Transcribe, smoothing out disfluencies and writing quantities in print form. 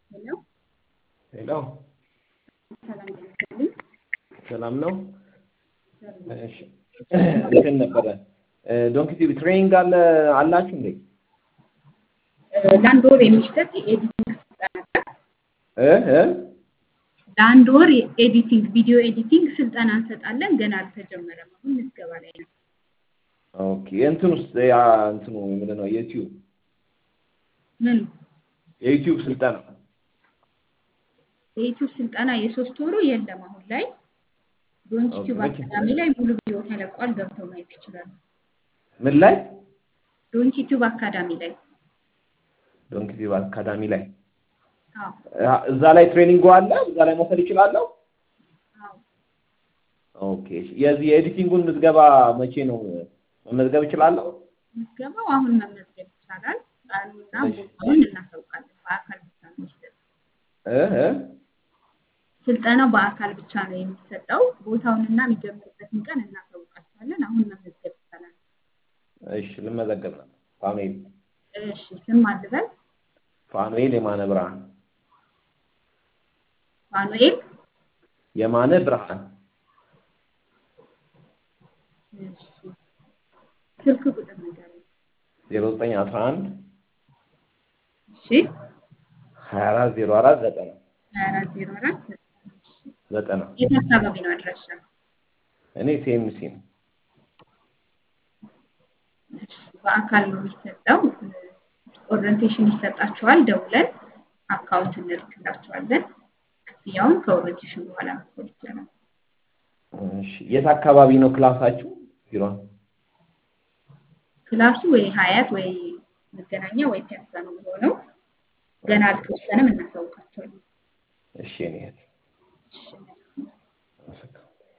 Hello. ሄሎ ሰላም ይመስገን። ሰላም ነው። እሺ እንትን ነበረ ዶንኪ ቲቪ ትሬኒንግ አላችሁ እንዴ? ለአንድ ወር የሚሰጥ የኤዲቲንግ ስልጠና አለ። እ ለአንድ ወር የኤዲቲንግ ቪዲዮ ኤዲቲንግ ስልጠና እንሰጣለን። ገና አልተጀመረም። አሁን ምዝገባ ላይ ነው። ኦኬ እንትን ውስጥ ያ እንትኑ ምንድን ነው ዩቲዩብ ምን የዩቲዩብ ስልጠና የዩቲዩብ ስልጠና የሶስት ወሩ የለም አሁን ላይ። ዶንኪ ኦኬ ቲዩብ አካዳሚ ላይ ሙሉ ቪዲዮ ተለቋል። ገብተው ማየት ይችላሉ። ምን ላይ ዶንኪ ቲዩብ አካዳሚ ላይ ዶንኪ ቲቪ አካዳሚ ላይ አዎ እዛ ላይ ትሬኒንግ አለ። እዛ ላይ መውሰድ ይችላለሁ። አዎ ኦኬ የዚህ የኤዲቲንጉን ምዝገባ መቼ ነው መመዝገብ እችላለሁ? ምዝገባው አሁን መመዝገብ ይቻላል። ቀኑና ቦታውን እናሳውቃለን። በአካል ብቻ ነው የሚሰጠው። ስልጠናው በአካል ብቻ ነው የሚሰጠው። ቦታውንና የሚጀምርበትን ቀን እናሳውቃችኋለን። አሁን መመዝገብ ይቻላል። እሺ ልመዘገብ ነው። ፋኑኤል እሺ ስም አልበል። ፋኑኤል የማነ ብርሃን ፋኑኤል የማነ ብርሃን እሺ ስልክ ቁጥር ንገረኝ። 0911 እሺ 2404 90 2404 90 የት አካባቢ ነው አድራሻ? እኔ ሴምሲ ነው። እሺ በአካል ነው የሚሰጠው። ኦሪንቴሽን ይሰጣችኋል። ደውለን አካውንት እንልክላችኋለን። ክፍያውን ከኦሪንቴሽን በኋላ መክፈል ይቻላል። እሺ የት አካባቢ ነው ክላሳችሁ? ቢሮ ክላሱ ወይ ሀያት ወይ መገናኛ ወይ ፒያሳ ነው የሚሆነው። ገና አልተወሰነም፣ እናሳውቃቸዋለን። እሺ እኔ እሺ